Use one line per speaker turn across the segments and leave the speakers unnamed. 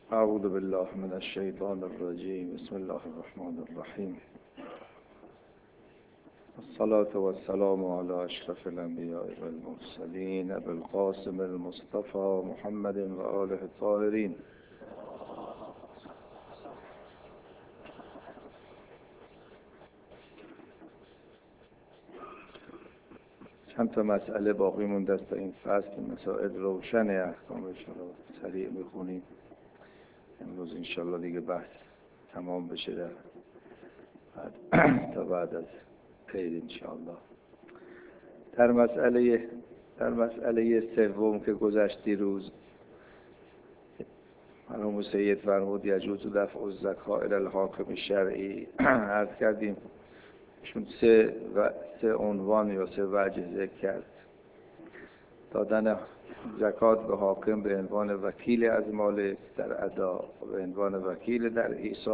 اعوذ بالله من الشیطان الرجیم. بسم الله الرحمن الرحیم. الصلاة والسلام على اشرف الانبیاء والمرسلین ابی القاسم المصطفى محمد و آله الطاهرین. چند تا مسئله باقی مونده است تا این فصل. مسائل روشن احکامش رو سریع میخونیم. امروز انشالله دیگه بحث تمام بشه تا بعد از عید انشالله. در مسئله سوم که گذشت دیروز مرحوم سید فرمود یجوز دفع الزکاة الی الحاکم الشرعی. عرض کردیم چون سه عنوان یا سه وجه ذکر کرد. دادن زکات به حاکم به عنوان وکیل از مالک در ادا، به عنوان وکیل در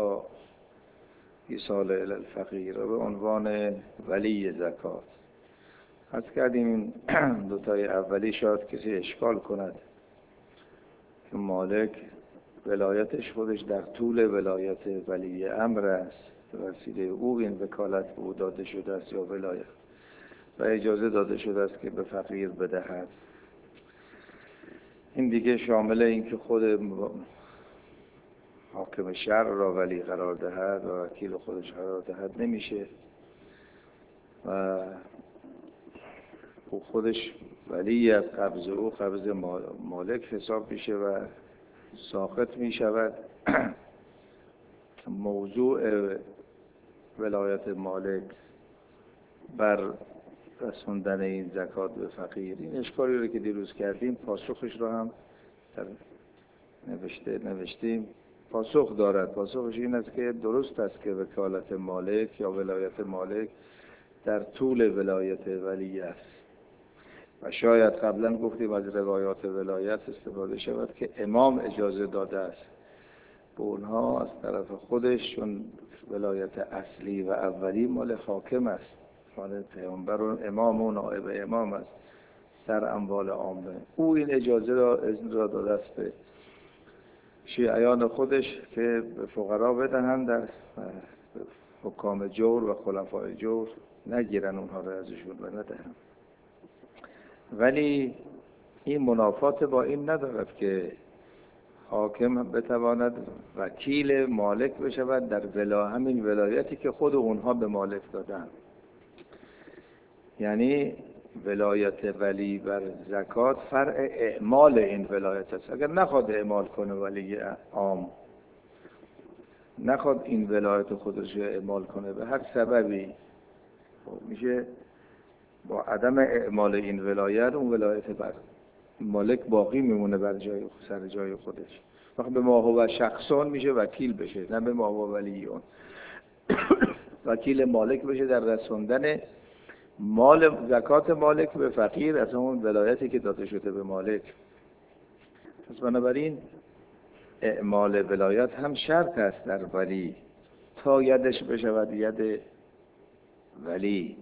ایصال الی الفقیر، و به عنوان ولی زکات. عرض کردیم این دوتای اولی شاید کسی اشکال کند که مالک ولایتش خودش در طول ولایت ولی امر است، به وسیله او این وکالت به او داده شده است یا ولایت، و اجازه داده شده است که به فقیر بدهد. این دیگه شامل این که خود حاکم شرع را ولی قرار دهد و وکیل خودش قرار دهد نمیشه، و او خودش ولی از قبض او قبض مالک حساب میشه و ساقط میشود. موضوع ولایت مالک بر رسوندن این زکات به فقیر، این اشکالی رو که دیروز کردیم پاسخش رو هم در نوشتیم. پاسخ دارد. پاسخش این است که درست است که وکالت مالک یا ولایت مالک در طول ولایت ولی است، و شاید قبلا گفتیم از روایات ولایت استفاده شود که امام اجازه داده است به اونها از طرف خودش، چون ولایت اصلی و اولی مال حاکم است، مال پیامبر و امام و نائب امام است در اموال عامه. او این اذن را داده است به شیعیان خودش که به فقرا بدهند، در حکام جور و خلفای جور نگیرن اونها را ازشون و ندهند. ولی این منافات با این ندارد که حاکم بتواند وکیل مالک بشود در همین ولایتی که خود اونها به مالک دادن. یعنی ولایت ولی بر زکات فرع اعمال این ولایت است. اگر نخواد اعمال کنه ولی عام، نخواد این ولایت خودش رو اعمال کنه به هر سببی، میشه با عدم اعمال این ولایت اون ولایت بر مالک باقی میمونه بر سر جای خودش. وقت به ما هو شخصان میشه وکیل بشه، نه به ما هو ولیون. وکیل مالک بشه در رسوندن مال زکات مالک به فقیر از اون ولایتی که داده شده به مالک. پس بنابراین اعمال ولایت هم شرط است در ولی تا یدش بشود ید ولی.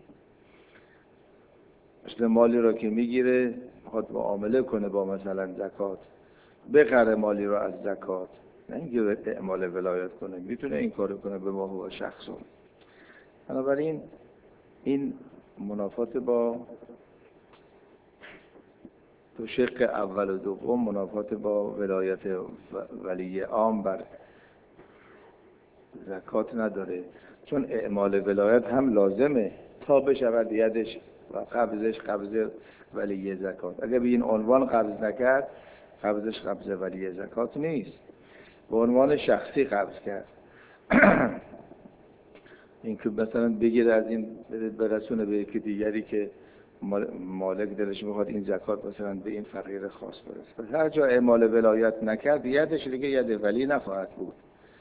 مثل مالی را که میگیره خود معامله کنه با مثلا زکات، بخره مالی را از زکات، نه اینکه اعمال ولایت کنه، میتونه این کارو کنه به ما هو شخصون. بنابراین این منافات با دو شق اول و دوم، منافات با ولایت ولی عام بر زکات نداره، چون اعمال ولایت هم لازمه تا بشود یدش و قبضش قبض ولی زکات. اگر به این عنوان قبض نکرد، قبضش قبض ولی زکات نیست، به عنوان شخصی قبض کرد. این که مثلا بگیره از این برسونه به یکی دیگری که مالک دلش میخواد این زکات مثلا به این فقیر خاص برسه، پس هر جا اعمال ولایت نکرد یدش دیگه ید ولی نخواهد بود.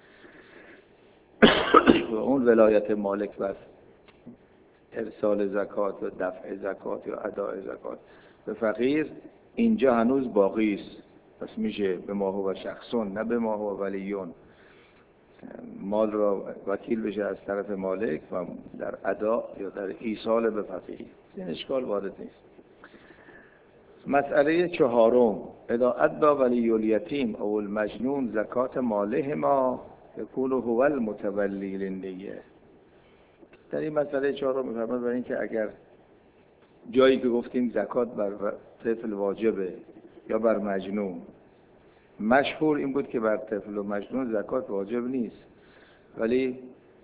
و اون ولایت مالک بر ارسال زکات و دفع زکات یا اداء زکات به فقیر اینجا هنوز باقی است. پس میشه به ما هو شخصون، نه به ما هو ولیون. مال را وکیل بشه از طرف مالک و در ادا یا در ایصال به فقیر. این اشکال وارد نیست. مسئله چهارم، اذا ادى ولی الیتیم او المجنون زکات مالهما یکون هو المتولی للنیه. در این مسئله چهارم می‌فرماید برای اینکه اگر جایی که گفتیم زکات بر طفل واجبه یا بر مجنون، مشهور این بود که بر طفل و مجنون زکات واجب نیست، ولی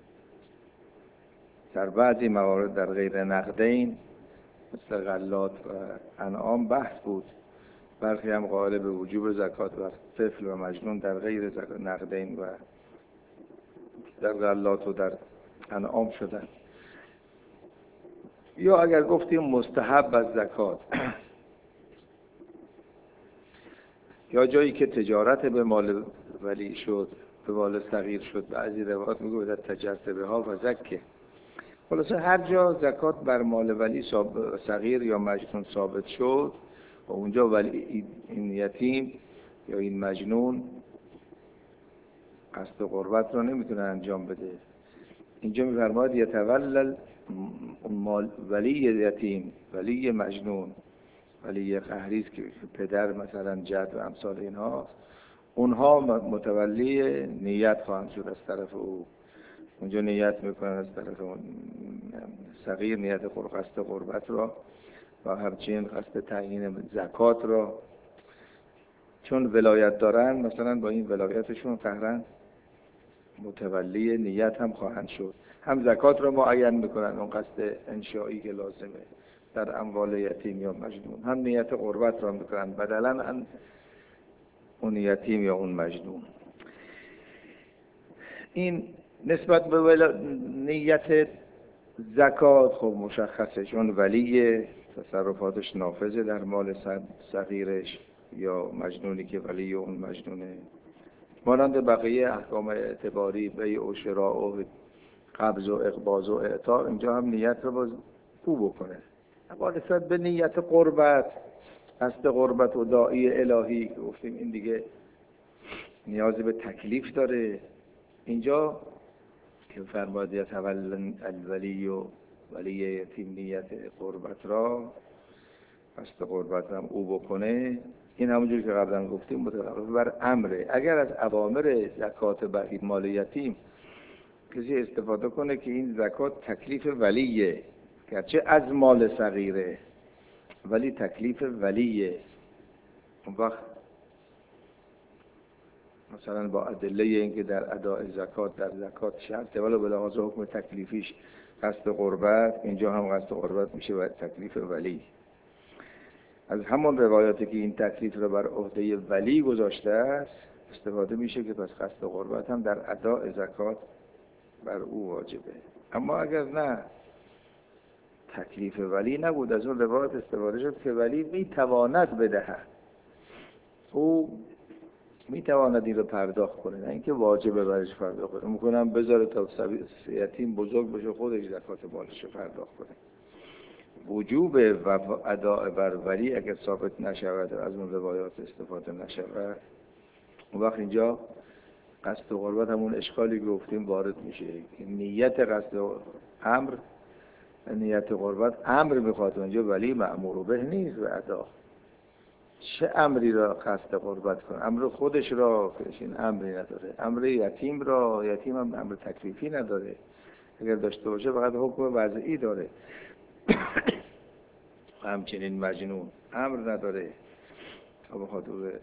در بعضی موارد در غیر نقدین مثل غلات و انعام بحث بود. برخی هم قائل به وجوب زکات بر طفل و مجنون در غیر نقدین و در غلات و در انعام شدن. یا اگر گفتیم مستحب از زکات یا جایی که تجارت به مال ولی شد، به مال صغیر شد، بعضی روایات میگه در تجرت بها و زکه. خلاصه هر جا زکات بر مال ولی صغیر یا مجنون ثابت شد و اونجا ولی این یتیم یا این مجنون قصد قربت رو نمیتونه انجام بده. اینجا میفرماید یتولل ولی یتیم، ولی مجنون، ولی قهری است که پدر مثلا جد و امثال اینها، اونها متولی نیت خواهند شد از طرف او. اونجا نیت میکنن از طرف اون صغیر نیت قصد قربت را و همچنین قصد تعیین زکات را، چون ولایت دارن مثلا با این ولایتشون قهرن متولی نیت هم خواهند شد. هم زکات را معین میکنن اون قصد انشایی که لازمه در اموال یتیم یا مجنون، هم نیت قربت را میکنن بدلاً اون یتیم یا اون مجنون. این نسبت به نیت زکات خب مشخصه، چون ولی تصرفاتش نافذه در مال صغیرش یا مجنونی که ولی اون مجنونه. مانند بقیه احکام اعتباری، بیع و شراء و قبض و اقباض و اعطا، اینجا هم نیت رو باز او بکنه. اما نسبت به نیت قربت، قصد قربت و داعی الهی که گفتیم این دیگه نیازی به تکلیف داره. اینجا که فرماید یتولى الولی و ولی یتیم نیت قربت را، قصد قربت هم او بکنه، این همونجور که قبلا گفتیم متوقف بر امره. اگر از اوامر زکات بر مال یتیم کسی استفاده کنه که این زکات تکلیف ولیه، گرچه از مال صغیره ولی تکلیف ولیه، اون وقت مثلا با ادله اینکه در اداء زکات در زکات شرطه ولی به لحاظ حکم تکلیفیش قصد قربت، اینجا هم قصد قربت میشه و تکلیف ولی. از همون روایاتی که این تکلیف رو بر عهده ولی گذاشته است استفاده میشه که پس قصد قربت هم در اداء زکات بر او واجبه. اما اگر نه تکلیف ولی نبود، از اون روایت استفاده شد که ولی میتواند بدهد، او میتواند این رو پرداخت کنه، نه اینکه واجبه برش پرداخت کنه. میکنم بذاره تا یتیم بزرگ بشه خودش زکات مالش رو پرداخت کنه. وجوب و اداء بر ولی اگر ثابت نشود از اون روایات استفاده نشود، اون وقت اینجا قصد قربت همون اشکالی گفتیم وارد میشه. نیت قصد امر، نیت قربت امر میخواد، اونجا ولی مأمور به نیست به ادا. چه امری را قصد قربت کنه؟ امر خودش را که این امری نداره، امر یتیم را، یتیم هم امر تکلیفی نداره، اگر داشته باشه فقط حکم وضعی داره. همچنین مجنون امر نداره تا بخواد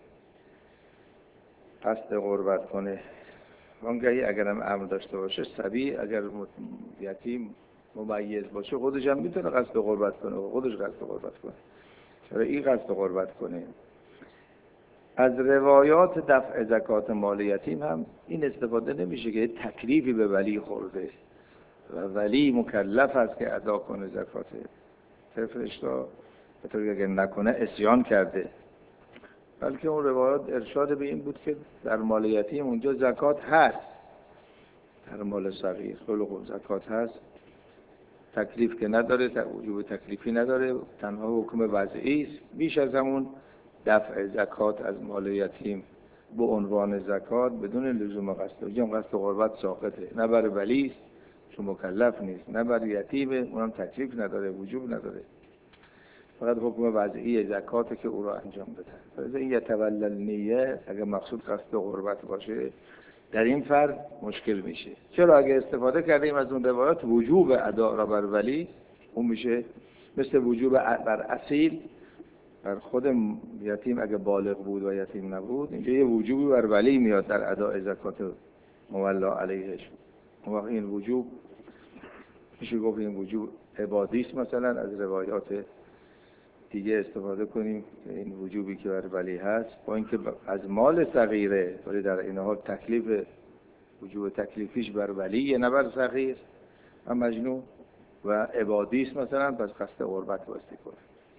قصد قربت کنه. وانگهی اگر هم امر داشته باشه، صبی اگر یتیم ممیز باشه خودش هم میتونه قصد قربت کنه و خودش قصد قربت کنه. چرا این قصد قربت کنه؟ از روایات دفع زکات مال یتیم هم این استفاده نمیشه که تکلیفی به ولی خورده و ولی مکلف است که ادا کنه زکات طفلش را، به طوری اگر نکنه عصیان کرده. بلکه اون روایات ارشاد به این بود که در مال یتیم اونجا زکات هست، در مال صغیر خیلی خوب زکات هست، تکلیف که نداره، وجوب تکلیفی نداره، تنها حکم وضعی است. بیش از همون دفع زکات از مال یتیم به عنوان زکات بدون لزوم قصد، اونجا قصد قربت ساقطه، نه بر ولی است چون مکلف نیست، نه بر یتیمه اونم تکلیف نداره، وجوب نداره. فقط حکم وضعی زکات که او را انجام بده. پس این یتولى النیه اگه مقصود قصد قربت باشه در این فرد مشکل میشه. چرا اگه استفاده کردیم از اون روایات وجوب ادا را بر ولی، اون میشه مثل وجوب بر اصیل بر خود یتیم اگه بالغ بود و یتیم نبود، اینجا یه وجوبی بر ولی میاد در اداء زکات مولا علیهش. وقت این وجوب میشه گفت این وجوب عبادیست، مثلا از روایات دیگه استفاده کنیم که این وجوبی که بر ولی هست با اینکه از مال صغیره، ولی در این حال تکلیف وجوب تکلیفیش بر ولی نه بر صغیر و مجنون و عبادیست، مثلا پس قصد قربت واسطه کنه.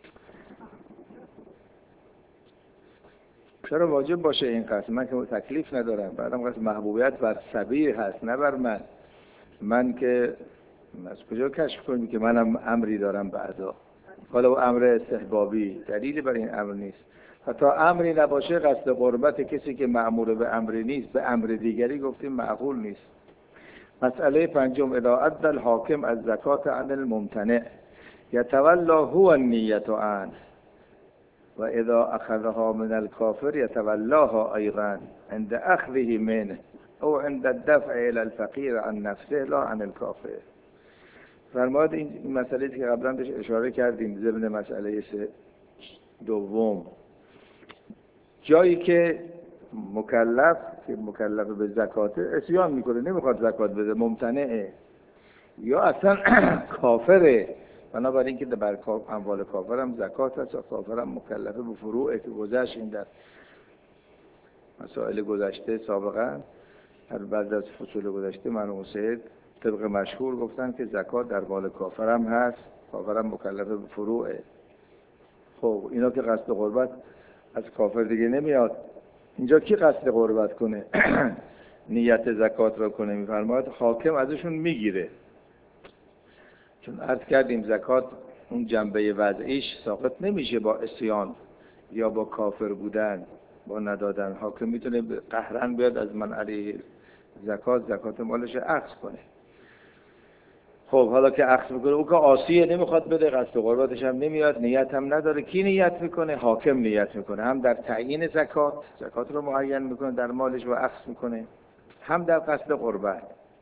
چرا واجب باشه این قصد؟ من که تکلیف ندارم، بعدم قصد محبوبیت بر صبی هست نه بر من که از کجا کشف کنیم که منم امری دارم به ادا؟ حالا او امر استحبابی دلیلی بر این امر نیست. حتی امری نباشه قصد قربت کسی که مأمور به امری نیست به امر دیگری گفتیم معقول نیست. مسئله پنجم، اذا ادى الحاکم از زکات عن الممتنع یتولی هو النیة عنه و اذا اخذها من الكافر يتولاها ايضا عند اخذه منه او عند الدفع الى الفقير عن نفسه لا عن الكافر. فرمود این مسئله که قبلا بهش اشاره کردیم ضمن مسئله دوم، جایی که مکلف به زکات عصیان میکنه، نمیخواد زکات بده، ممتنعه یا اصلا کافره، بنابراین که بر اموال کافر هم زکات هست و کافر هم مکلفه به فروعه که گذشت این در مسائل گذشته سابقا در بعد از فصول گذشته مرحوم سید طبق مشهور گفتن که زکات در مال کافر هم هست، کافر هم مکلفه به فروعه. خب اینا که قصد قربت از کافر دیگه نمیاد، اینجا کی قصد قربت کنه نیت زکات را کنه؟ میفرماید حاکم ازشون میگیره، چون عرض کردیم زکات اون جنبه وضعیش ساقط نمیشه با عصیان یا با کافر بودن، با ندادن. حاکم میتونه قهرن بیاد از من علیه زکات مالش اخذ کنه. خب حالا که اخذ میکنه، او که عاصیه نمیخواد بده، قصد قربتش هم نمیاد، نیت هم نداره، کی نیت میکنه؟ حاکم نیت میکنه، هم در تعیین زکات رو معین میکنه در مالش و اخذ میکنه، هم در قصد قربت.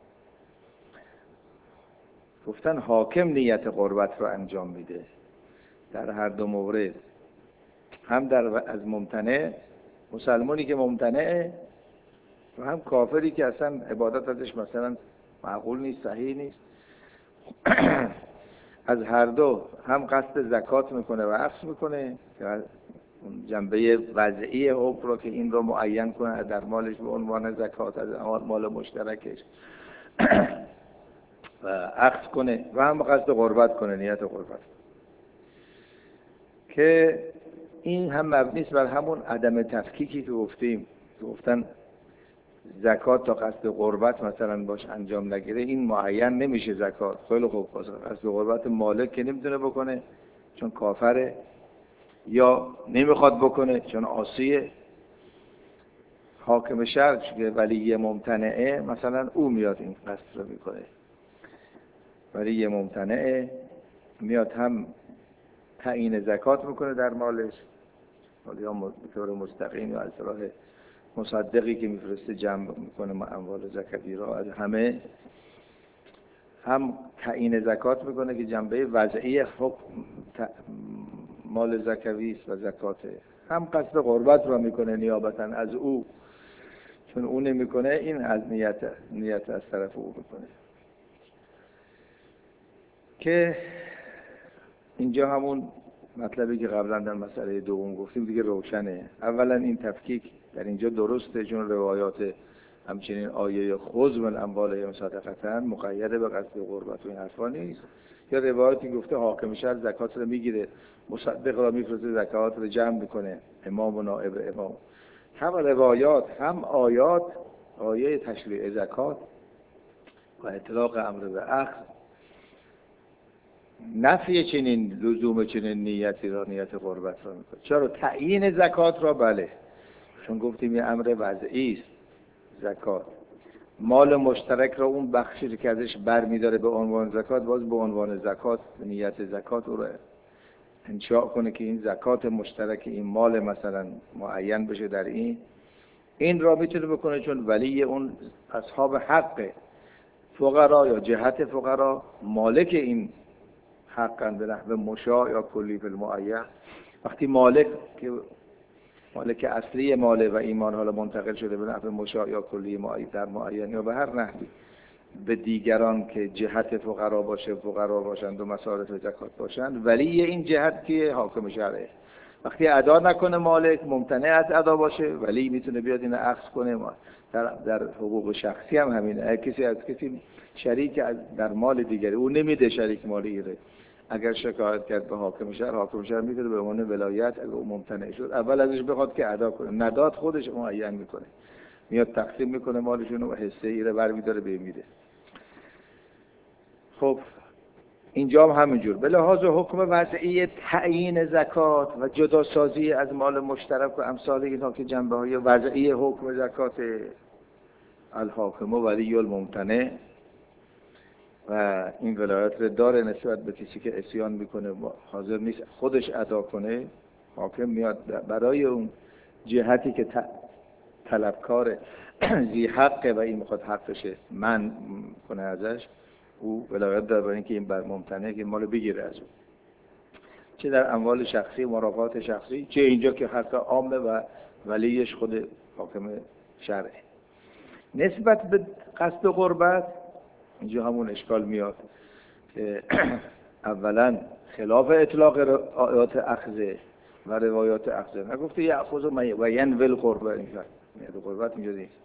گفتن حاکم نیت قربت رو انجام میده در هر دو مورد، هم در از ممتنع، مسلمانی که ممتنعه، و هم کافری که اصلا عبادت ازش مثلا معقول نیست، صحیح نیست. از هر دو هم قصد زکات میکنه و اخذ میکنه که جنبه وضعی حکم رو که این رو معین کنه در مالش به عنوان زکات از مال مشترکش و اخذ کنه، و هم قصد قربت کنه، نیت قربت، که این هم مبنی است بر همون عدم تفکیکی که گفتن زکات تا قصد قربت مثلا باش انجام نگیره این معین نمیشه زکات. خیلی خوب، قصد قربت مالک که نمیتونه بکنه چون کافره، یا نمیخواد بکنه چون عاصیه. حاکم شرع که ولی ممتنعه مثلا او میاد این قصد رو میکنه، ولی ممتنعه میاد هم تعیین زکات میکنه در مالش، یا به طور مستقیم یا از راه مصدقی که میفرسته جمع میکنه اموال زکاتی را از همه، هم تعیین زکات میکنه که جنبه وضعی حکم مال زکوی است و زکاته، هم قصد قربت را میکنه نیابتا از او، چون او نمیکنه این از نیت از طرف او میکنه. که اینجا همون مطلبی که قبلا در مسئله دوم گفتیم دیگه روشنه. اولا این تفکیک در اینجا درسته، چون روایات همچنین آیه خذ من اموالهم صدقه مقید به قصد قربت و این حرفا نیست. یا روایاتی گفته حاکم شهر زکات رو میگیره، مصدق را میفرسته زکات رو جمع میکنه، امام و نائب امام. هم روایات هم آیات، آیه تشریع زکات و اطلاق امر به اخذ نفی چنین لزوم چنین نیتی را، نیت قربت را میکنه. چرا؟ تعیین زکات را بله، چون گفتیم یه امر وضعی است. زکات مال مشترک را اون بخشی که ازش برمی‌داره به عنوان زکات، باز به عنوان زکات نیت زکات او را انشاء کنه که این زکات مشترک این مال مثلا معین بشه در این را میتونه بکنه، چون ولی اون اصحاب حق فقرا یا جهت فقرا مالک این حقن به نحو مشاع یا کلی فی المعین. وقتی مالک که مالک اصلی ماله و ایمان حالا منتقل شده به نحو مشاع یا کلی در معین یا به هر نحوی به دیگران که جهت فقرا باشه، فقرا باشند و مصارف زکات باشند، ولی این جهت که حاکم شرعه. وقتی ادا نکنه مالک، ممتنع از ادا باشه، ولی میتونه بیاد اینو اخذ کنه. در حقوق شخصی هم همینه. کسی از کسی شریک در مال دیگری او نمیده، شریک مال ایره، اگر شکایت کرد به حاکم شهر میتونه به عنوان ولایت اگه او ممتنع شد اول ازش بخواد که ادا کنه، نداد خودش معین میکنه، میاد تقسیم میکنه مالشون و حصه ایره برمیداره میده. خب اینجا هم همینجور به لحاظ حکم وضعی تعیین زکات و جداسازی از مال مشترک و امثال اینها که جنبه های وضعی حکم زکات، الحاکم و ولی الممتنع، و این ولایت رو داره نسبت به کسی که عصیان میکنه حاضر نیست خودش ادا کنه. حاکم میاد برای اون جهتی که طلبکار ذی حقه و این میخواد حقشه من کنه ازش، او ولایت داره برای اینکه این بر ممتنعه که مال بگیره از اون، چه در اموال شخصی مرافعات شخصی، چه اینجا که حق عامه و ولیش خود حاکم شرعه. نسبت به قصد قربت اینجا همون اشکال میاد که اولا خلاف اطلاق آیات اخذه و روایات اخذه، نگفته یأخذ و ینوی القربت، این قربت اینجا نیست.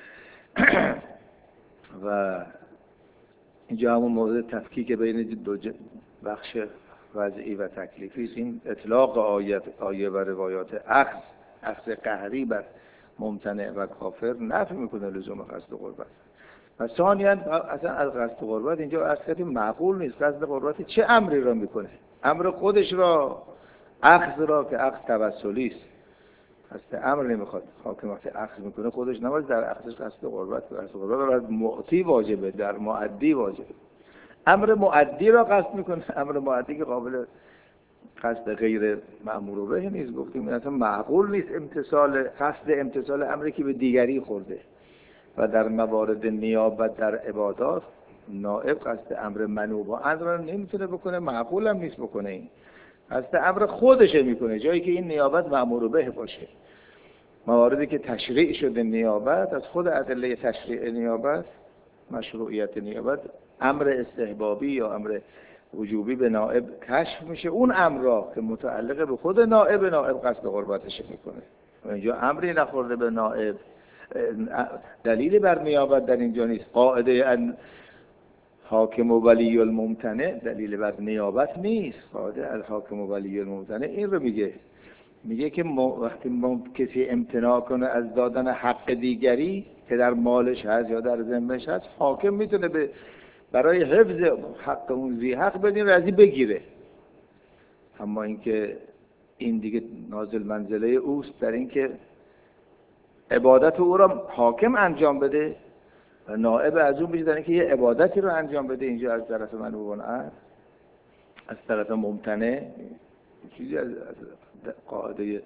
و اینجا همون موضوع تفکیک بین دو بخش وضعی و تکلیفی است. این اطلاق آیه و روایات اخذ قهری بر ممتنع و کافر نفی میکنه لزوم قصد قربت. و ثانیاً اصلا از قصد قربت اینجا اصلا معقول نیست. قصد قربت چه امری را میکنه؟ امر خودش را، اخذ را که اخذ توسلی است، قصد امر نمیخواد. حاکم وقتی اخذ میکنه خودش نباید در اخذش قصد قربت کنه. قصد قربت در معطی واجبه، در مؤدی واجبه. امر مؤدی را قصد میکنه، امر مؤدی که قابل قصد غیر مأمور به نیست. گفتیم اصلا معقول نیست قصد امتثال امری که به دیگری خورده. و در موارد نیابت در عبادات نائب قصد امر منوب و امر نمیتونه بکنه، معقول هم نیست بکنه. این قصد امر خودشه میکنه جایی که این نیابت مأمور به باشه. مواردی که تشریع شده نیابت، از خود ادله تشریع نیابت، مشروعیت نیابت، امر استحبابی یا امر وجوبی به نائب کشف میشه. اون امر را که متعلق به خود نائب قصد قربتش میکنه. و اینجا امری نخورده به نائب، دلیلی بر نیابت در اینجا نیست. قاعده ان حاکم و ولی الممتنع دلیل بر نیابت نیست. قاعده الحاکم و ولی الممتنع این رو میگه که وقتی کسی امتناع کنه از دادن حق دیگری که در مالش هست یا در ذمه‌ش هست، حاکم میتونه برای حفظ حق اون ذی حق بدین رضی بگیره. اما اینکه این دیگه نازل منزله اوست در اینکه عبادت او را حاکم انجام بده و نائب از اون بیشتر اینکه یه عبادتی رو انجام بده. اینجا از طرف منوبان از طرف ممتنع چیزی از قاعده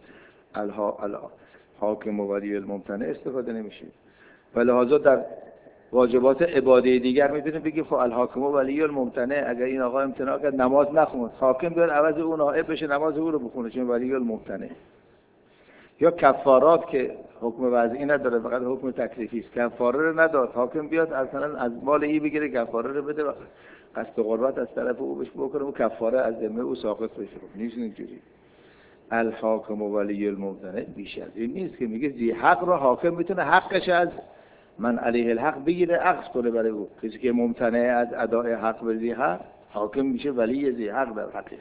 الحاکم و ولی الممتنع استفاده نمیشه. و لحاظا در واجبات عباده دیگر میتونیم بگیم خب الحاکم و ولی الممتنع، اگر این آقا امتناع کرد نماز نخوند، حاکم بیاد عوض اون نائب بشه نماز او رو بخونه چون ولی الممتنع. یا کفارات که حکم وضعی نداره، فقط حکم تکلیفی است، کفاره رو نداد، حاکم بیاد اصلا از مال ای بگیره کفاره رو بده و قصد قربت از طرف او بهش بکنه و کفاره از ذمه او ساقط بشه. نیست اینجوری. الحاکم و ولی الممتنع بیش از این نیست که میگه ذی حق را حاکم میتونه حقش از من علیه الحق بگیره اخذ کنه برای او. کسی که ممتنع از ادای حق به ذی حق، حاکم میشه ولی ذی حق در حقیقت.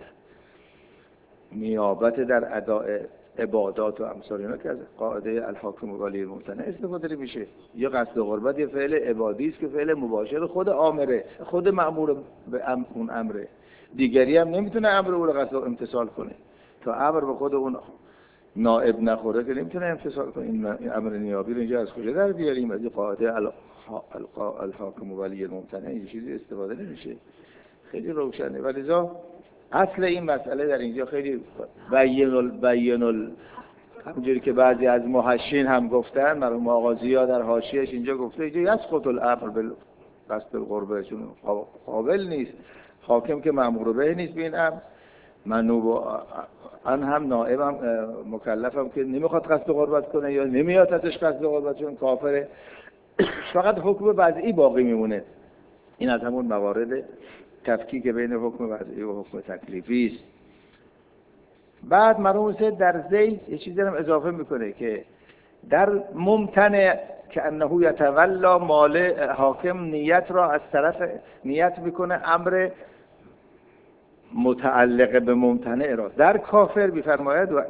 نیابت در ادای عبادات و امثال اینا که از قاعده الحاکم و ولی الممتنع استفاده میشه. یا قصد قربت یه فعل عبادی است که فعل مباشر خود آمره، خود مأمور به اون امره. دیگری هم نمیتونه امر او رو قصد امتثال کنه تا امر به خود اون نائب نخوره که نمیتونه امتثال کنه. این امر نیابی رو اینجا از کجا در بیاریم؟ از قاعده الحاکم و ولی الممتنع این چیزی استفاده نمیشه. خیلی روشنه. ولذا اصل این مسئله در اینجا خیلی بین همونجوری که بعضی از محشین هم گفتن، مرحوم آغازی‌ها در حاشیه‌اش اینجا گفته اینجا یسقط الامر بالقصد القربه، چون قابل نیست، حاکم که مأمور به نیست به این امر، منوب آن هم نائبم مکلفم که نمیخواد قصد قربت کنه یا نمیاد ازش قصد قربت، چون کافره. فقط حکم وضعی باقی میمونه. این از همون موارد تفکیک بین حکم وضعی و حکم تکلیفی است. بعد مرحوم سید در ذیل یه چیزی هم اضافه میکنه که در ممتنع که انه یتولا مال حاکم نیت را از طرف نیت میکنه امر متعلق به ممتنع را. در کافر میفرماید و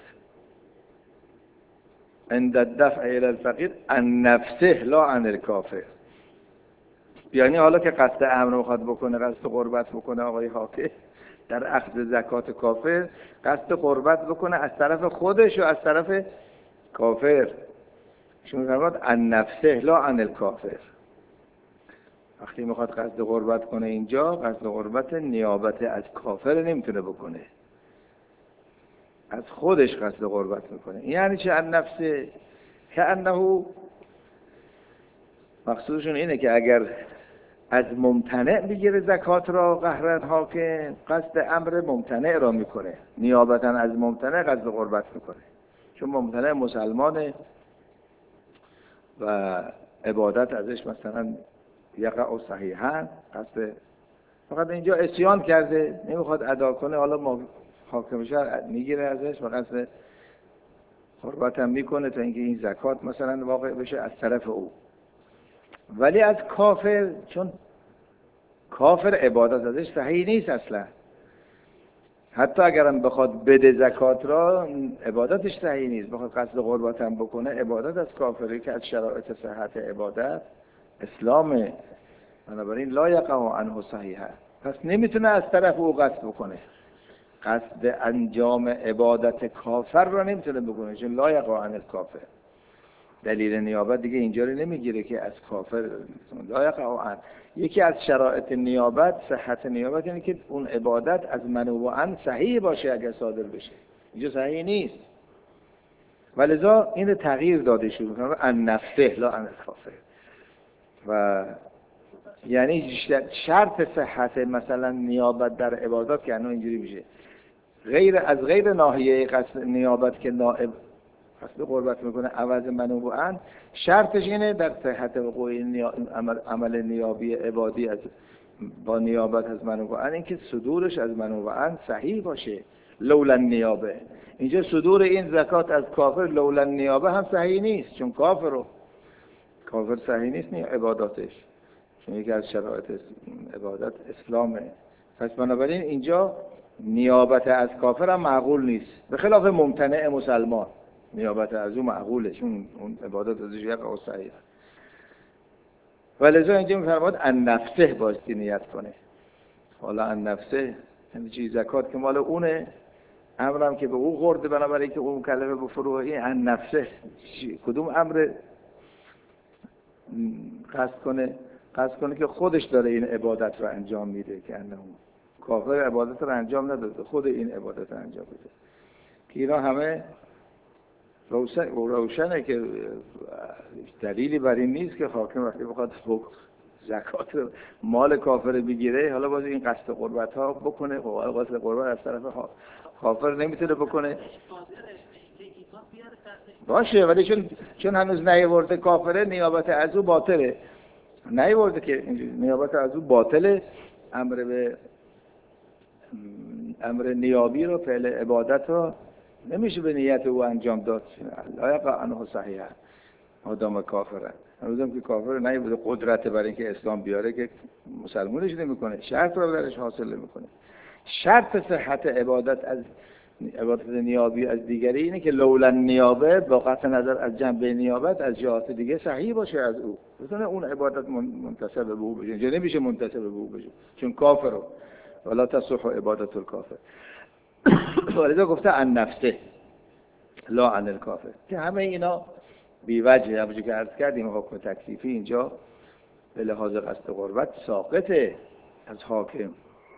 عند الدفع الى الفقیر عن نفسه لا عن الکافر. یعنی حالا که قصد امر میخواد بکنه، قصد قربت بکنه آقای حاکم در اخذ زکات کافر، قصد قربت بکنه از طرف خودش و از طرف کافر. شما فرمود عن نفسه لا عن الکافر. وقتی میخواد قصد قربت کنه اینجا، قصد قربت نیابت از کافر نمیتونه بکنه، از خودش قصد قربت میکنه. یعنی چه عن نفسه؟ که انه مقصودشون اینه که اگر از ممتنع بگیره زکات را قهرن حاکم، قصد امر ممتنع را میکنه، نیابتا از ممتنع قصد قربت میکنه، چون ممتنع مسلمانه و عبادت ازش مثلا یقع صحیحا، قصد فقط اینجا عصیان کرده نمیخواد ادا کنه، حالا ما حاکم شهر میگیره ازش و قصد قربت هم میکنه تا اینکه این زکات مثلا واقع بشه از طرف او. ولی از کافر، چون کافر عبادت ازش صحیح نیست اصلا، حتی اگرم بخواد بده زکات را عبادتش صحیح نیست، بخواد قصد قربت هم بکنه، عبادت از کافری که از شرایط صحت عبادت اسلامه، بنابراین لا یقع عنه صحیحا، پس نمیتونه از طرف او قصد بکنه، قصد انجام عبادت کافر را نمیتونه بکنه، چون لا یقع عن الکافر. دلیل نیابت دیگه اینجا رو نمیگیره که از کافر لا یقع عن. یکی از شرایط نیابت، صحت نیابت، یعنی که اون عبادت از منوعاً صحیح باشه اگر صادر بشه. اینجا صحیح نیست، ولذا این تغییر داده شد ان نفسه لا عن الکافر. و یعنی شرط صحت مثلا نیابت در عبادات که الان اینجوری میشه، غیر ناحیه قصد نیابت که نائب قصد قربت میکنه عوض منوعاً، شرطش اینه در صحت وقوع عمل نیابی عبادی از با نیابت از منوعاً، این که صدورش از منوعاً صحیح باشه. لولا نیابه، اینجا صدور این زکات از کافر لولا نیابه هم صحیح نیست، چون کافر صحیح نیست عباداتش، چون یکی از شرایط عبادت اسلامه. پس بنابراین اینجا نیابت از کافر هم معقول نیست، به خلاف ممتنع مسلمان نیابت از او معقوله، چون اون عبادت ازش یقع صحیح. ولذا اینجا میفرماد ان نفسه بایستی نیت کنه. حالا ان نفسه یعنی چی؟ زکات که مال اونه، امرم که به او خورده، بنابراین که اون کلمه به فروعی ان نفسه کدوم امر قصد کنه که خودش داره این عبادت رو انجام میده، که انه کافر عبادت رو انجام نداده، خود این عبادت رو انجام میده. که اینا همه روشنه که دلیلی بر این نیست که حاکم وقتی بخواد زکات مال کافر بگیره، حالا باز این قصد قربت ها بکنه. قصد قربت از طرف کافر نمیتونه بکنه باشه، ولی چون هنوز نیاورده کافره، نیابت از او باطله. نیاورده که نیابت از او باطله، امر نیابی رو، فعل عبادت رو نمیشه به نیت او انجام داد. لا یقع عنه صحیحا آدم کافره. هنوزم که کافر نیاورده قدرت برای اینکه اسلام بیاره که مسلمونش نمیکنه، شرط رو درش حاصل نمیکنه. شرط صحت عبادت از عبادت نیابی از دیگری اینه که لولا نیابه، با قطع نظر از جنبه نیابت، از جهات دیگه صحیح باشه از او، بتونه اون عبادت منتسب به او بشه. اینجا نمیشه منتسب به او بشه چون کافر، ولا تصح عبادت الکافر. ولذا گفته ان نفسه لا عن الکافر، که همه اینا بی وجه، همونجوری که عرض کردیم حکم تکلیفی اینجا به لحاظ قصد قربت ساقطه از حاکم.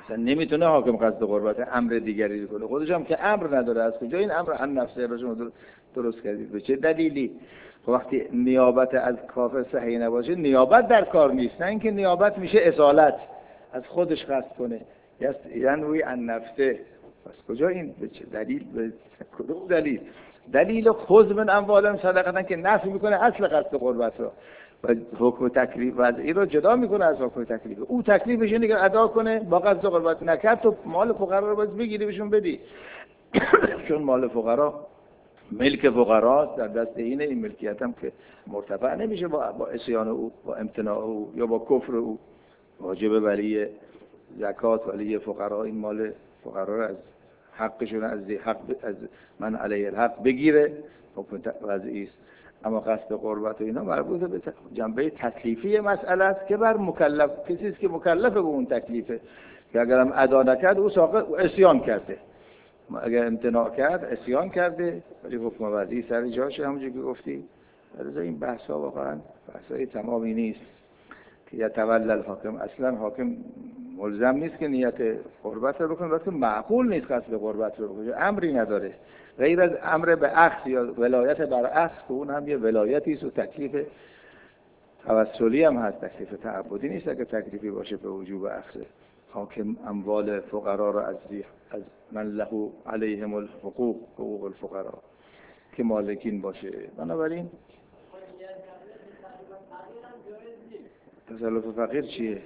اصلا نمیتونه حاکم قصد قربت امر دیگری کنه، خودش هم که امر نداره. از کجا این امر عن نفسه را شما درست کردید؟ به چه دلیلی؟ وقتی نیابت از کافر صحیح نباشه، نیابت در کار نیست، نه اینکه نیابت میشه اصالت، از خودش قصد کنه، یعنی روی عن نفسه. پس کجا این؟ به چه دلیل؟ به کدوم دلیل؟ دلیل خذ من اموالهم صدقه که نفی میکنه اصل قصد قربت را و حکم تکلیف وضعی رو جدا میکنه از حکم تکلیف. او تکلیفش اینه که ادا کنه، با قصد قربت نکرد تو مال فقرا رو باید بگیری بهشون بدی. چون مال فقرا ملک فقراست، در دست اینه، این ملکیت هم که مرتفع نمیشه با عصیان او، با امتناع او یا با کفر او. واجب ولی زکات، ولی فقرا این مال فقرا رو از حقشون، از من علیه الحق بگیره، حکم وضعی است. اما قصد قربت و اینا مربوط به جنبه تکلیفی مسئله است که بر مکلف، کسی است که مکلف به اون تکلیفه، که اگرم ادا نکرد او ساقط عصیان کرده، اگر امتناع کرد عصیان کرده، ولی حکم وضعی سر جاشه. همونجوری که گفتی، از این بحثا واقعا بحثای تمامی نیست که یتولی الحاکم. اصلا حاکم ملزم نیست که نیت قربت رو بکنه، وقتی معقول نیست قصد قربت رو بکنه، امری نداره غیر از امر به اخذ یا ولایت بر اخذ، که اون هم یه ولایتی است و تکلیف توسلی هم هست، تکلیف تعبدی نیست. اگه تکلیفی باشه به وجوب اخذ حاکم اموال فقرا را از من له علیهم الحقوق، حقوق الفقرا، که مالکین باشه. بنابراین تصرف فقیر چیه؟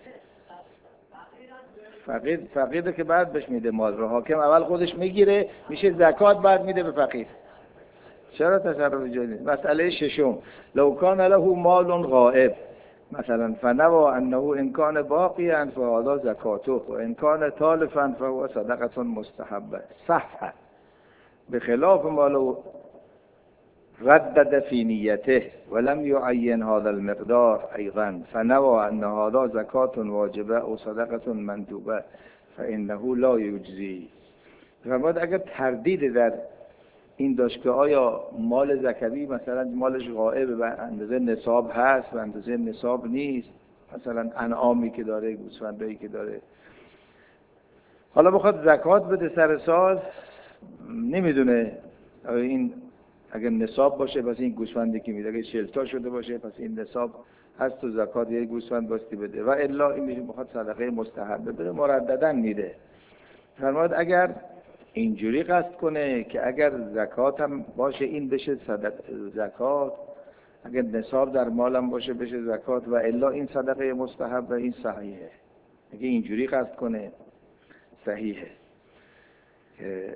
فقیر که بعد بهش میده مال رو، حاکم اول خودش میگیره میشه زکات، بعد میده به فقیر. چرا تصرف جایی نیست؟ مسئله ششم، لو کان له مال غائب مثلا فنوى انه ان کان باقیا فهذا زکاته و ان کان تالفا فهو صدقه مستحبه صح، بخلاف ما لو ردد في نیته ولم يعين هذا المقدار ايضا فنوى ان هذا زکات واجبه او صدقه مندوبه فانه لا یجزی. فرمود اگر تردید در این داشت که آیا مال زکوی مثلا مالش غائب به اندازه نصاب هست و اندازه نصاب نیست، مثلا انعامی که داره، گوسفندایی که داره، حالا بخواد زکات بده سر سال، نمیدونه این اگر نصاب باشه پس این گوسفندی که میده، اگه 40 تا شده باشه پس این نصاب هست و زکات یه گوسفند باستی بده، و الا این میشه بخواد صدقه مستحبه بده مرددن میده. فرمود اگر اینجوری قصد کنه که اگر زکات هم باشه این بشه زکات، اگر نصاب در مالم باشه بشه زکات، و الا این صدقه مستحب و این صحیحه. اگه اینجوری قصد کنه صحیحه، که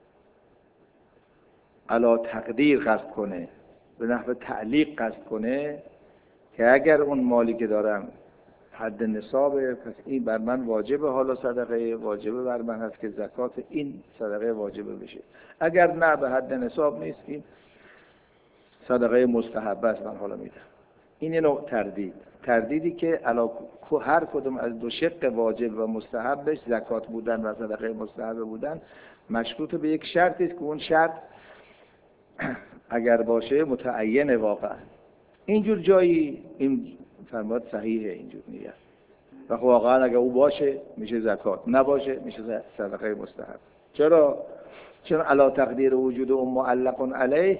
علا تقدیر قصد کنه، به نحو تعلیق قصد کنه که اگر اون مالی که دارم حد نصابه پس این بر من واجبه، حالا صدقه واجبه بر من هست که زکات این صدقه واجبه بشه. اگر نه به حد نصاب نیست این صدقه مستحبه است، من حالا میدم. این نوع تردیدی که علا هر کدوم از دو شق واجب و مستحبش، زکات بودن و صدقه مستحبه بودن، مشروط به یک شرطی است که اون شرط اگر باشه متعین واقعا. اینجور جایی این فرمود صحیحه اینجور نیت، و واقعا اگر او باشه میشه زکات، نباشه میشه صدقه مستحب. چرا؟ چون علا تقدیر وجود اون معلق علیه،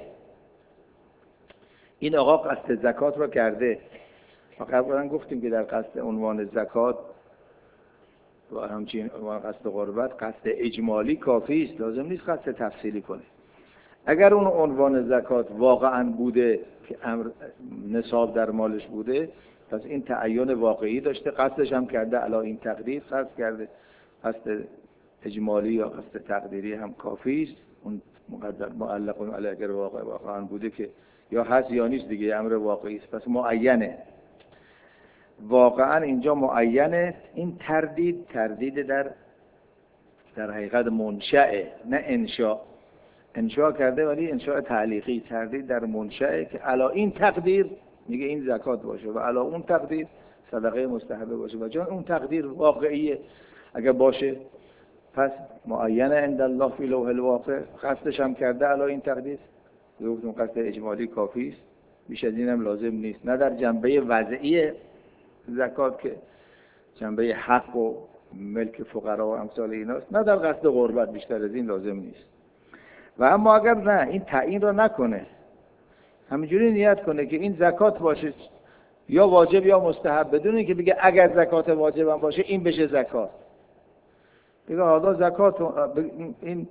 این آقا قصد زکات رو کرده. قبلا گفتیم که در قصد عنوان زکات و همچنین عنوان قصد قربت، قصد اجمالی کافی است، لازم نیست قصد تفصیلی کنه. اگر اون عنوان زکات واقعا بوده که امر نصاب در مالش بوده، پس این تعین واقعی داشته، قصدش هم کرده، علا این تقدیر قصد کرده، قصد اجمالی یا قصد تقدیری هم کافی است. اون مقدر معلق علیه اگر واقعا بوده که یا هست یا نیست دیگه، امر واقعی است، پس معینه. واقعا اینجا معینه. این تردید در حقیقت منشأه، نه انشاء کرده ولی انشاء تعلیقی. تردید در منشأه که علا این تقدیر میگه این زکات باشه و علا اون تقدیر صدقه مستحبه باشه، و چون اون تقدیر واقعیه اگر باشه پس معینه عند الله فی لوح الواقع. قصدش هم کرده علا این تقدیر، گفتم قصد اجمالی کافی است، بیش از این هم لازم نیست، نه در جنبه وضعی زکات که جنبه حق و ملک فقرا و امثال ایناست، نه در قصد غربت، بیشتر از این لازم نیست. و اما اگر نه این تعیین را نکنه، همینجوری نیت کنه که این زکات باشه یا واجب یا مستحب، بدون اینکه بگه اگر زکات واجب هم باشه این بشه زکات، بگه حالا زکات این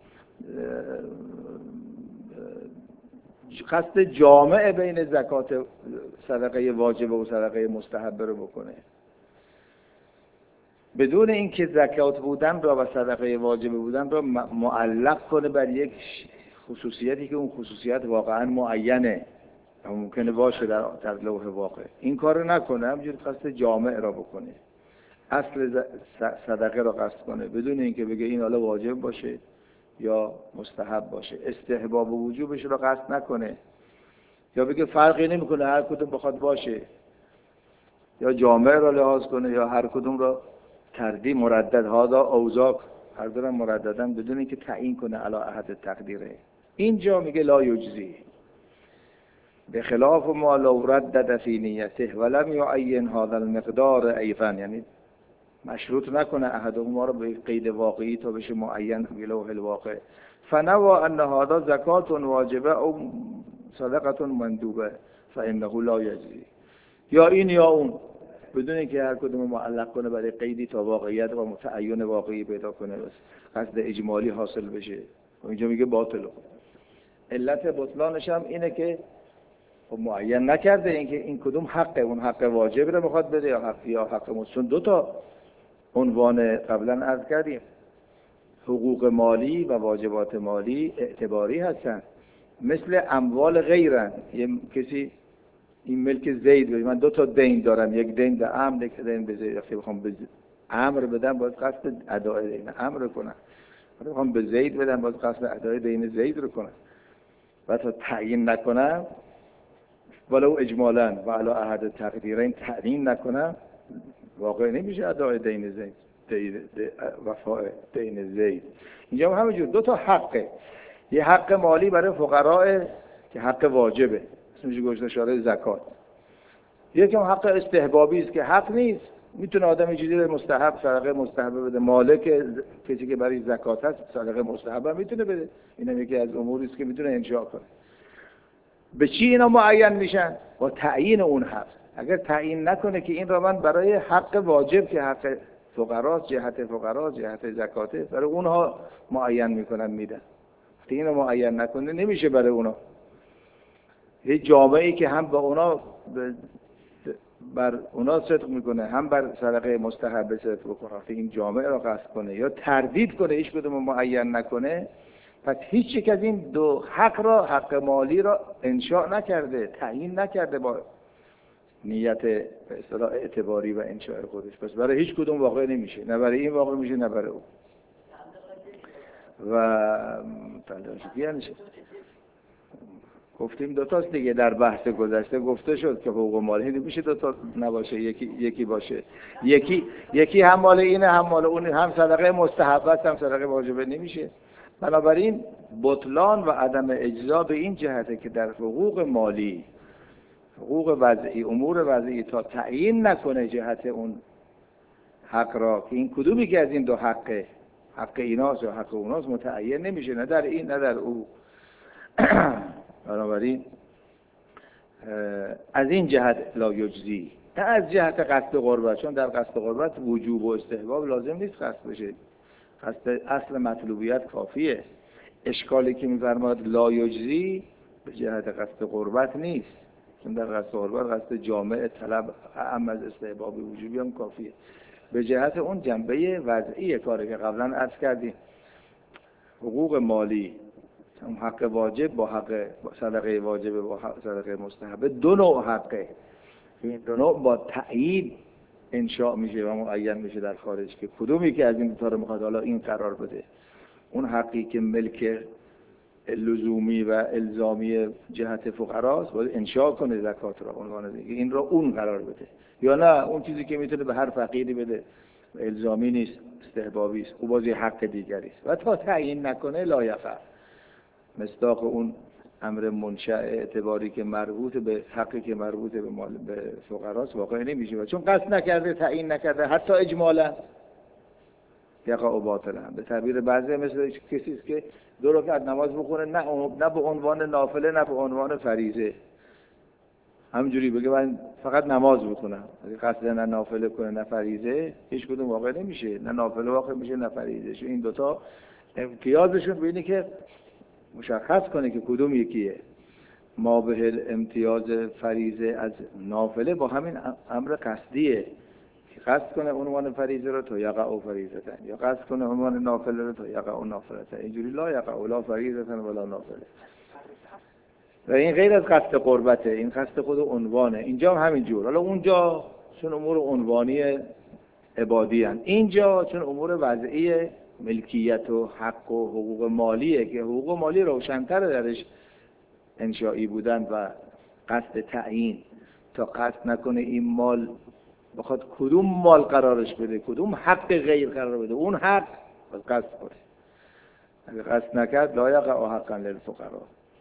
قصد جامع بین زکات صدقه واجب و صدقه مستحب رو بکنه، بدون اینکه زکات بودن را و صدقه واجب بودن را معلق کنه بر یک خصوصیتی که اون خصوصیت واقعا معینه و ممکنه باشه در لوح واقع. این کار رو نکنه، همینجوری قصد جامع را بکنه، اصل صدقه را قصد کنه بدون اینکه بگه این حالا واجب باشه یا مستحب باشه، استحباب و وجوبش را قصد نکنه، یا بگه فرقی نمیکنه هر کدوم بخواد باشه، یا جامع را لحاظ کنه یا هر کدوم را تردید مردد هادا اوزاک هر دورم مرددن، بدون اینکه تعیین کنه علی احد تقدیره. اینجا میگه لا یجزی، به خلاف ما لو ردد فی نیته ولم یعین هذا المقدار ایضا، یعنی مشروط نکنه احدهما رو به قید واقعی تا بشه معین به لوح الواقع. فنوا ان هذا زکات واجبه او صدقه مندوبه فانه لا یجزی، یا این یا اون، بدون اینکه هر کدوم معلق کنه برای قیدی تا واقعیت و متعین واقعی پیدا کنه، بس قصد اجمالی حاصل بشه. و اینجا میگه باطل. علت بطلانش هم اینه که خب معین نکرده اینکه این کدوم حقه، اون حق واجب رو میخواد بده یا حق مستحب. دو تا عنوان قبلا عرض کردیم، حقوق مالی و واجبات مالی اعتباری هستن، مثل اموال غیرن. یه کسی این ملک زید بده، من دو تا دین دارم، یک دین به عمرو یک دین به زید، وقتی بخوام به عمرو بدم باید قصد ادای دین عمرو کنم، وقتی بخوام به زید بدم باید قصد ادای دین زید رو کنم، و تا تعیین نکنم ولو اجمالا و علی احد تقدیرین تعیین نکنم، واقع نمیشه ادای دین زید، وفاء دین زید. اینجا هم همینجور دو تا حقه، یه حق مالی برای فقراء که حق واجبه اسمش گذاشته اشاره زکات، یکم حق استحبابی است که حق نیست، میتونه آدم یه چیزی رو مستحب صدقه مستحب بده، مالک کسی که برای زکات هست صدقه مستحب هم میتونه بده، اینم یکی از اموری است که میتونه انشاء کنه. به چی اینا معین میشن؟ با تعیین اون حق. اگر تعیین نکنه که این را من برای حق واجب که حق فقراست، جهت فقراست، جهت زکاته، برای اونها معین میکنن میدن، وقتی اینو معین نکنه نمیشه برای اونها. یه جامعه‌ای که هم با اونا بر اونا صدق میکنه هم بر صدقه مستحب صدق بکنه، وقتی این جامعه را قصد کنه یا تردید کنه هیچ کدوم معین نکنه، پس هیچ یک از این دو حق را، حق مالی را انشاء نکرده، تعیین نکرده با نیت به اصطلاح اعتباری و انشاء خودش، پس برای هیچ کدوم واقع نمیشه، نه برای این واقع میشه نه برای اون. و یعنی گفتیم دو تاست دیگه، در بحث گذشته گفته شد که حقوق مالی نمیشه دو تا نباشه، یکی باشه، یکی هم مال اینه هم مال اون، هم صدقه مستحب است هم صدقه واجبه نمیشه. بنابراین بطلان و عدم اجزا به این جهته که در حقوق مالی، حقوق وضعی، امور وضعی تا تعیین نکنه جهت اون حق را که این کدومی که از این دو حقه، حق ایناست یا حق اوناست، متعین نمیشه، نه در این نه در او. بنابراین از این جهت لا یجزی، نه از جهت قصد قربت، چون در قصد قربت وجوب و استحباب لازم نیست قصد بشه، قصد اصل مطلوبیت کافیه. اشکالی که می‌فرماد لا یجزی به جهت قصد قربت نیست، چون در قصد قربت قصد جامع طلب اعم از استحباب وجوبی هم کافیه، به جهت اون جنبه وضعی کاری که قبلا عرض کردیم. حقوق مالی، حق واجب با حق صدقه واجب با حق صدقه مستحب، دو نوع حقه، این دو نوع با تعیین انشاء میشه و معین میشه در خارج که کدومی که از این دو تا رو میخواد حالا این قرار بده. اون حقی که ملک لزومی و الزامی جهت فقراست باید انشاء کنه زکات را، عنوان دیگه این را اون قرار بده، یا نه اون چیزی که میتونه به هر فقیری بده الزامی نیست، استحبابی است، او بازی حق دیگری است و تا تعیین نکنه لا یفعل. مصداق اون امر منشأ اعتباری که مربوط به حقی که مربوط به مال به فقراست واقع نمیشه، و چون قصد نکرده تعیین نکرده حتی اجمالا یقع باطلا. به تعبیر بعضی مثل کسی است که 2 رکعت نماز بخونه نه به عنوان نافله نه به عنوان فریضه، همینجوری بگه من فقط نماز بخونم، اگه قصد نه نافله کنه نه فریضه هیچ کدوم واقع نمیشه، نه نافله واقع میشه نه فریضه. این دوتا امتیازشون به اینه که مشخص کنه که کدوم یکیه. ما به امتیاز فریضه از نافله با همین امر قصدیه که قصد کنه عنوان فریضه رو تا یقع فریضتن، یا قصد کنه عنوان نافله رو تا یقع نافلتن. اینجوری لا یقع لا فریضتن ولا نافله. و این غیر از قصد قربته، این قصد خود عنوانه. اینجا هم همینجور. حالا اونجا چون امور عنوانی عبادی هستند، اینجا چون امور وضعی ملکیت و حق و حقوق مالیه که حقوق مالی روشن‌تر درش انشایی بودن و قصد تعیین تا قصد نکنه این مال بخواد کدوم مال قرارش بده، کدوم حق غیر قرار بده، اون حق باز قصد کنه. اگه قصد نکرد لا یقع حقا للفقراء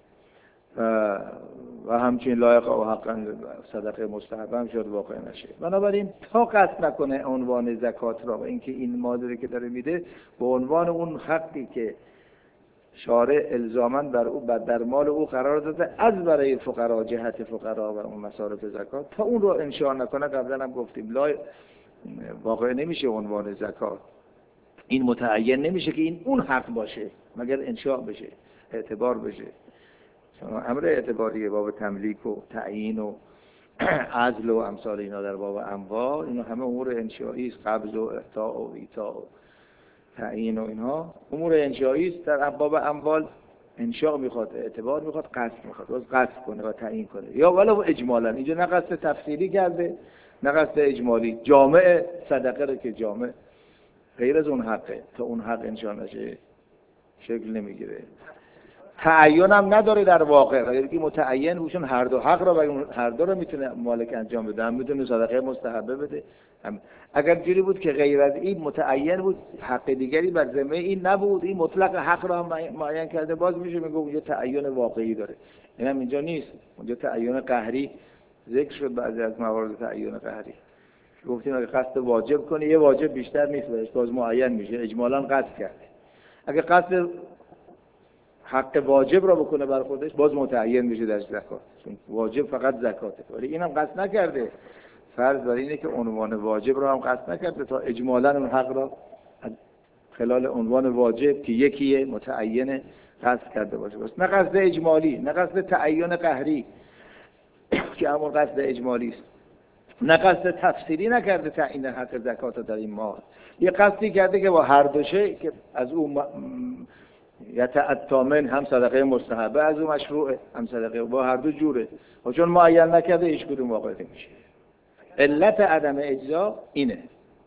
و همچنین لایق و حقا صدقه مستحب هم شد واقع نشه. بنابراین تا قصد نکنه عنوان زکات را و اینکه این مادری که داره میده به عنوان اون حقی که شارع الزاماً بر او در مال او قرار داده از برای فقرا، جهت فقرا و اون مصارف زکات، تا اون رو انشاء نکنه، قبلا هم گفتیم واقع نمیشه عنوان زکات. این متعین نمیشه که این اون حق باشه مگر انشاء بشه، اعتبار بشه. امر اعتباریه، باب تملیک و تعیین و عزل و امثال اینا در باب اموال، اینا همه امور انشایی است. قبض و اعطاء و ایتاء و تعیین و اینها امور انشایی است. در باب اموال انشاء میخواد، اعتبار میخواد، قصد میخواد، باز قصد کنه و تعیین کنه، یا ولو اجمالا. اینجا نه قصد تفصیلی کرده نه قصد اجمالی. جامع صدقه رو که جامع غیر از اون حقه، تا اون حق انشاء نشه شکل نمیگیره. تعین هم نداره در واقع، اگر که متعین بوشون هر دو حق را و هر دو را میتونه مالک انجام بده، هم میتونه صدقه مستحبه بده. اگر جوری بود که غیر از این متعین بود، حق دیگری بر ذمه این نبود، این مطلق حق را هم معین کرده، باز میشه میگه اونجا تعین واقعی داره. این هم اینجا نیست. اونجا تعین قهری ذکر شد، بعضی از موارد تعین قهری گفتیم اگه قصد واجب کنه یه واجب بیشتر نیست بهش، باز معین میشه، اجمالاً قصد کرده. اگه قصد حق واجب را بکنه بر خودش، باز متعین میشه در زکات، چون واجب فقط زکاته. ولی اینم قصد نکرده، فرض بر اینه که عنوان واجب را هم قصد نکرده تا اجمالاً اون حق را خلال عنوان واجب که یکیه متعین قصد کرده باشه. بس نه قصد اجمالی، نه قصد تعین قهری که همون قصد اجمالی است، نه قصد تفصیلی نکرده تعیین حق زکات در این مال. یه قصدی کرده که با هر دو شی که از اون یتعتامن، هم صدقه مستحبه از اون مشروعه، هم صدقه، با هر دو جوره. و چون معین نکرده هیچ کدوم واقع نمیشه. علت عدم اجزا اینه.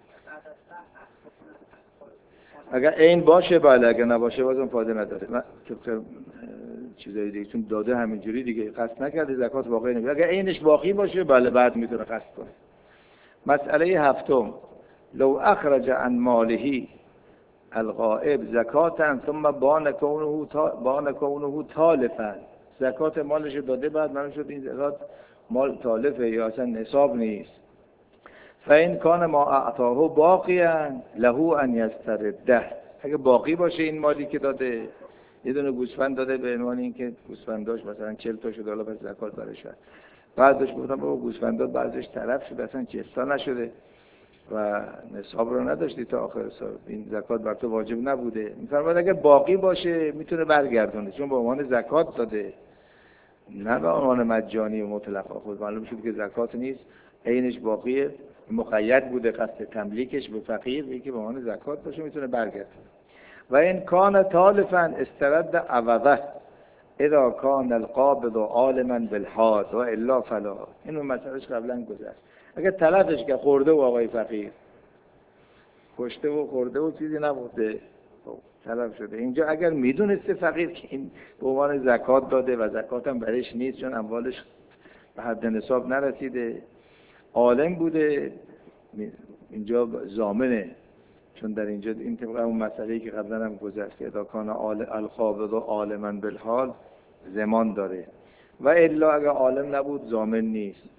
اگر عین باشه بله، اگر نباشه بازم فایده نداره. من طبق چیزای دیگه چون داده همینجوری دیگه قصد نکرده زکات واقعی نمیشه. اگر عینش باقی باشه بله بعد میتونه قصد کنه. مسئله هفتم، لو اخرج عن ماله الغائب زکاتا ثم بان کونه تالفا، زکات مالش داده بعد معلوم شد این زکات مال تالفه یا اصلا نصاب نیست. فإن کان ما اعطاه باقیا له ان یسترده، اگه باقی باشه این مالی که داده، یه دونه گوسفند داده به عنوان اینکه گوسفند داشت مثلا 40 تا شده، حالا پس زکات برش شد. بعدش گفتم بابا گوسفندات بعضیش تلف شده اصلا 40 تا نشده و نصاب رو نداشتی تا آخر سال، این زکات بر تو واجب نبوده. میفرماید اگر باقی باشه میتونه برگردونه، چون به عنوان زکات داده نه به عنوان مجانی و مطلق. خود معلوم شد که زکات نیست، عینش باقیه، مقید بوده قصد تملیکش به فقیر، یکی به عنوان زکات باشه میتونه برگردونه. و این کان تالفا استرد عوضه اذا کان القابض عالما بالحال و الا فلا. اینو مسئلهش قبلا گذشت. اگه تلفش که خورده و آقای فقیر کشته و خورده و چیزی نبوده تلف شده، اینجا اگر میدونسته فقیر که این به عنوان زکات داده و زکات هم برش نیست چون اموالش به حد نصاب نرسیده، عالم بوده، اینجا ضامنه، چون در اینجا این طبق اون مسئله‌ای که قبلا هم گذشت اذا کان القابض عالما بالحال ضمان داره، و الا اگر عالم نبود ضامن نیست.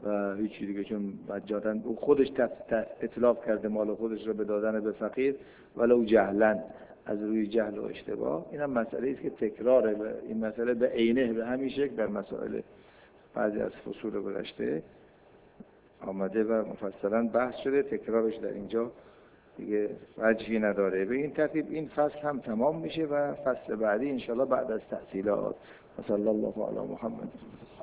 و هیچی دیگه، چون مجانا او خودش اتلاف کرده مال خودش رو به دادن به فقیر ولو جهلا، از روی جهل و اشتباه. این هم مسئله است که تکراره و این مسئله به عینه به همین شکل در مسائل بعضی از فصول گذشته آمده و مفصلا بحث شده، تکرارش در اینجا دیگه وجهی نداره. به این ترتیب این فصل هم تمام میشه و فصل بعدی انشاءالله بعد از تعطیلات. صلی الله علی محمد.